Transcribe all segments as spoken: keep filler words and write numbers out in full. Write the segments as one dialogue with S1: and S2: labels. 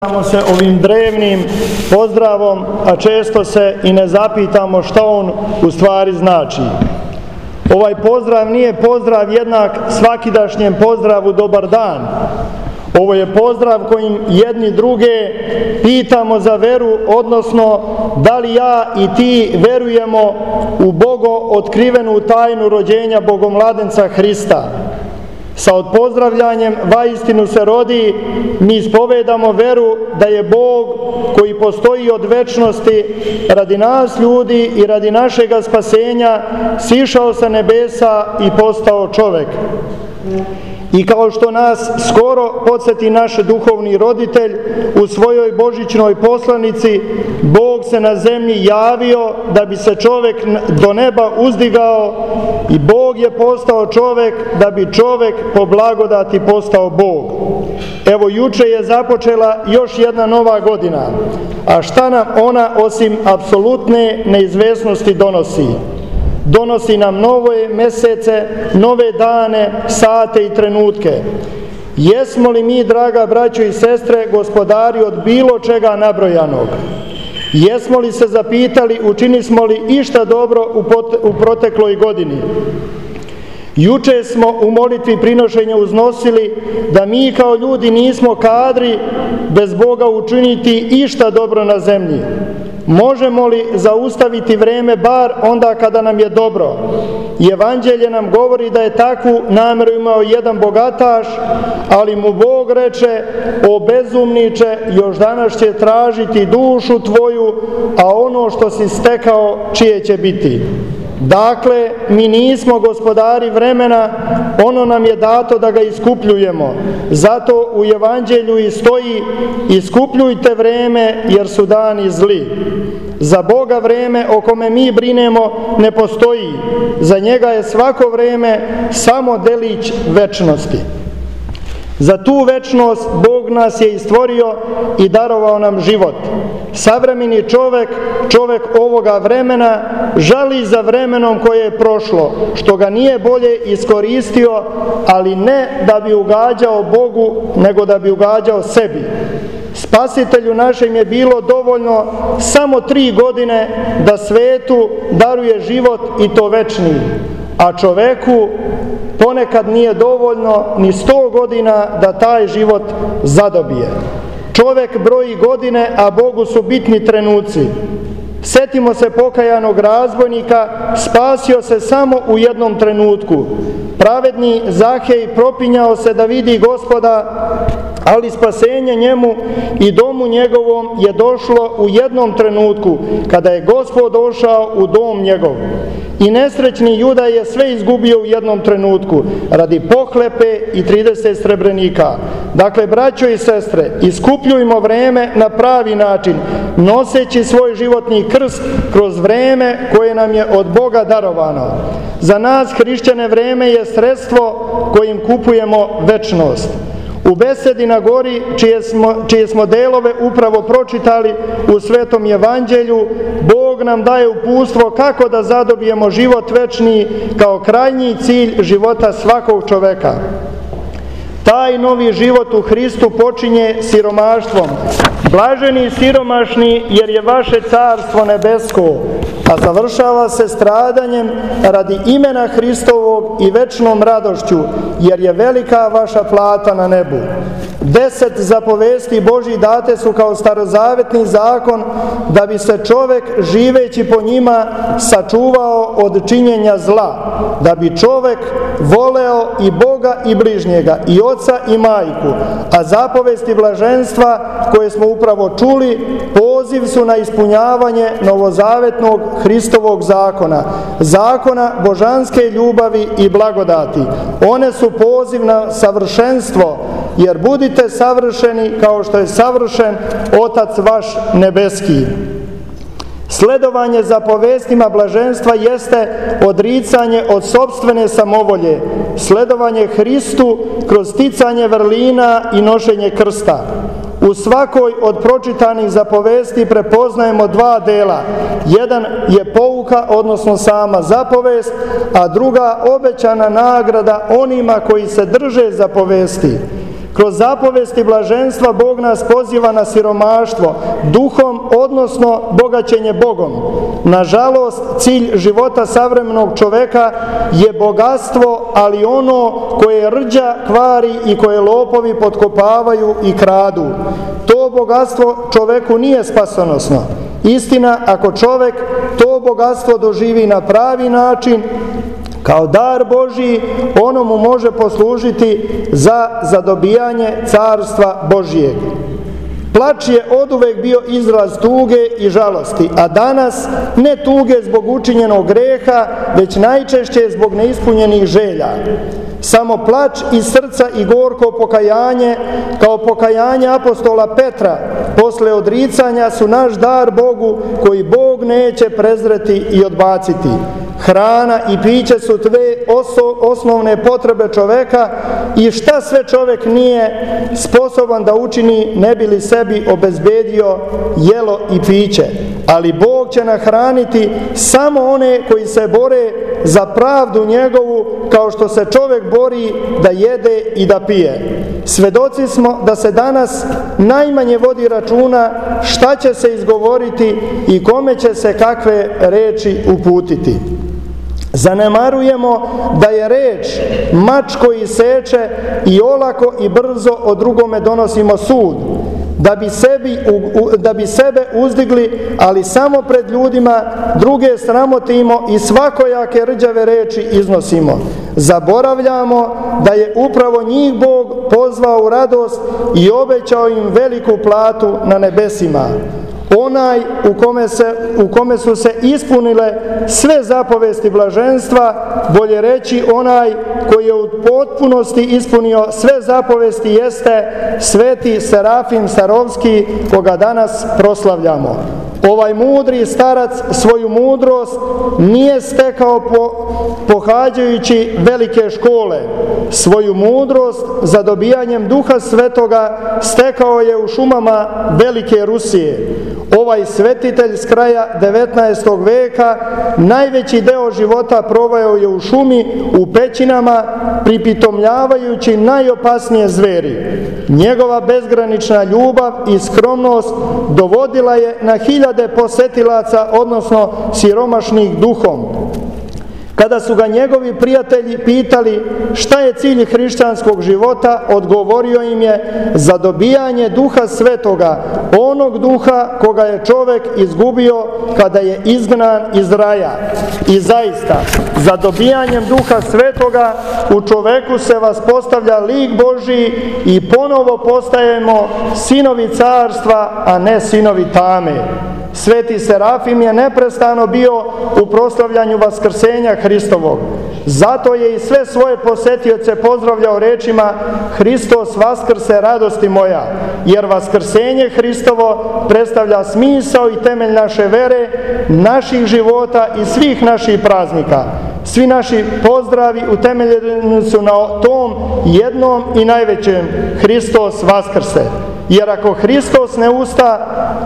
S1: Pozdravljamo se ovim drevnim pozdravom, a često se i ne zapitamo šta on u stvari znači. Ovaj pozdrav nije pozdrav jednak svakidašnjem pozdravu dobar dan. Ovo je pozdrav kojim jedni druge pitamo za veru, odnosno da li ja i ti verujemo u Bogo otkrivenu tajnu rođenja Bogomladenca Hrista. Sa odpozdravljanjem vaistinu se rodi, mi ispovedamo veru da je Bog koji postoji od večnosti radi nas ljudi i radi našega spasenja sišao sa nebesa i postao čovek. I kao što nas skoro podsjeti naš duhovni roditelj u svojoj božićnoj poslanici, Bog se na zemlji javio da bi se čovek do neba uzdigao i Bog je postao čovek da bi čovek po blagodati postao Bog. Evo, juče je započela još jedna nova godina, a šta nam ona osim apsolutne neizvesnosti donosi? Donosi nam nove mesece, nove dane, sate i trenutke. Jesmo li mi, draga braćo i sestre, gospodari od bilo čega nabrojanog? Jesmo li se zapitali, učinismo li išta dobro u, pot, u protekloj godini? Juče smo u molitvi prinošenja uznosili da mi kao ljudi nismo kadri bez Boga učiniti išta dobro na zemlji. Možemo li zaustaviti vreme bar onda kada nam je dobro? I Evanđelje nam govori da je takvu nameru imao jedan bogataš, ali mu Bog reče: o bezumniče, još danas će tražiti dušu tvoju, a ono što si stekao čije će biti? Dakle, mi nismo gospodari vremena, ono nam je dato da ga iskupljujemo. Zato u Evanđelju i stoji: iskupljujte vreme jer su dani zli. Za Boga vreme o kome mi brinemo ne postoji. Za njega je svako vreme samo delić večnosti. Za tu večnost Bog nas je i stvorio i darovao nam život. Savremeni čovek, čovek ovoga vremena, žali za vremenom koje je prošlo, što ga nije bolje iskoristio, ali ne da bi ugađao Bogu, nego da bi ugađao sebi. Spasitelju našem je bilo dovoljno samo tri godine da svetu daruje život i to večni, a čoveku ponekad nije dovoljno ni sto godina da taj život zadobije. Čovek broji godine, a Bogu su bitni trenuci. Setimo se pokajanog razbojnika, spasio se samo u jednom trenutku. Pravedni Zahej propinjao se da vidi Gospoda, ali spasenje njemu i domu njegovom je došlo u jednom trenutku, kada je Gospod došao u dom njegov. I nesrećni Juda je sve izgubio u jednom trenutku, radi pohlepe i trideset srebrenika. Dakle, braćo i sestre, iskupljujmo vreme na pravi način, noseći svoj životni krst kroz vreme koje nam je od Boga darovano. Za nas, hrišćane, vreme je sredstvo kojim kupujemo večnost. U besedi na gori, čije smo, čije smo delove upravo pročitali u Svetom Evanđelju, Bog nam daje uputstvo kako da zadobijemo život večni kao krajnji cilj života svakog čoveka. Taj novi život u Hristu počinje siromaštvom. Blaženi siromašni, jer je vaše carstvo nebesko, a završava se stradanjem radi imena Hristovog i večnom radošću, jer je velika vaša plata na nebu. Deset zapovesti Božji date su kao starozavetni zakon, da bi se čovek, živeći po njima, sačuvao od činjenja zla, da bi čovek voleo i Boga i bližnjega, i oca i majku. A zapovesti blaženstva, koje smo upravo čuli, poziv su na ispunjavanje novozavetnog Hristovog zakona, zakona božanske ljubavi i blagodati. One su poziv na savršenstvo, jer budite savršeni kao što je savršen Otac vaš nebeski. Sledovanje zapovestima blaženstva jeste odricanje od sopstvene samovolje, sledovanje Hristu kroz sticanje vrlina i nošenje krsta. U svakoj od pročitanih zapovesti prepoznajemo dva dela. Jedan je pouka, odnosno sama zapovest, a druga obećana nagrada onima koji se drže zapovesti. Kroz zapovesti blaženstva Bog nas poziva na siromaštvo, duhom, odnosno bogaćenje Bogom. Nažalost, cilj života savremenog čoveka je bogatstvo, ali ono koje rđa, kvari i koje lopovi potkopavaju i kradu. To bogatstvo čoveku nije spasonosno. Istina, ako čovek to bogatstvo doživi na pravi način, kao dar Božiji, ono mu može poslužiti za zadobijanje carstva Božijeg. Plač je oduvek bio izraz tuge i žalosti, a danas ne tuge zbog učinjenog greha, već najčešće zbog neispunjenih želja. Samo plač iz srca i gorko pokajanje, kao pokajanje apostola Petra, posle odricanja su naš dar Bogu koji Bog neće prezreti i odbaciti. Hrana i piće su dve oso, osnovne potrebe čoveka i šta sve čovek nije sposoban da učini ne bi li sebi obezbedio jelo i piće. Ali Bog će nahraniti samo one koji se bore za pravdu njegovu, kao što se čovek bori da jede i da pije. Svedoci smo da se danas najmanje vodi računa šta će se izgovoriti i kome će se kakve reči uputiti. Zanemarujemo da je reč mač koji seče i olako i brzo o drugome donosimo sud, da bi, sebi, da bi sebe uzdigli, ali samo pred ljudima, druge sramotimo i svakojake rđave reči iznosimo. Zaboravljamo da je upravo njih Bog pozvao u radost i obećao im veliku platu na nebesima. Onaj u kome, se, u kome su se ispunile sve zapovesti blaženstva, bolje reći onaj koji je u potpunosti ispunio sve zapovesti, jeste sveti Serafim Sarovski, koga danas proslavljamo. Ovaj mudri starac svoju mudrost nije stekao po, pohađajući velike škole. Svoju mudrost za dobijanjem Duha Svetoga stekao je u šumama Velike Rusije. Ovaj svetitelj s kraja devetnaestog veka najveći deo života proveo je u šumi, u pećinama, pripitomljavajući najopasnije zveri. Njegova bezgranična ljubav i skromnost dovodila je na hiljade posetilaca, odnosno siromašnih duhom. Kada su ga njegovi prijatelji pitali šta je cilj hrišćanskog života, odgovorio im je za dobijanje Duha Svetoga, onog duha koga je čovek izgubio kada je izgnan iz raja. I zaista, za dobijanjem Duha Svetoga u čoveku se vaspostavlja lik Božiji i ponovo postajemo sinovi carstva, a ne sinovi tame. Sveti Serafim je neprestano bio u proslavljanju vaskrsenja Hristovog. Zato je i sve svoje posetioce pozdravljao rečima Hristos vaskrse, radosti moja, jer vaskrsenje Hristovo predstavlja smisao i temelj naše vere, naših života i svih naših praznika. Svi naši pozdravi utemeljeni su na tom jednom i najvećem, Hristos vaskrse. Jer ako Hristos ne usta,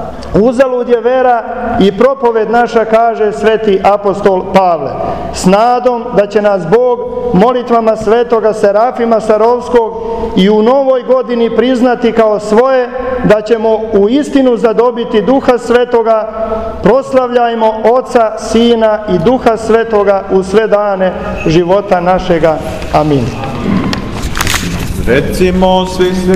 S1: uzalud je vera i propoved naša, kaže sveti apostol Pavle. S nadom da će nas Bog molitvama svetoga Serafima Sarovskog i u novoj godini priznati kao svoje, da ćemo u istinu zadobiti Duha Svetoga, proslavljajmo Oca, Sina i Duha Svetoga u sve dane života našega. Amin.
S2: Recimo svi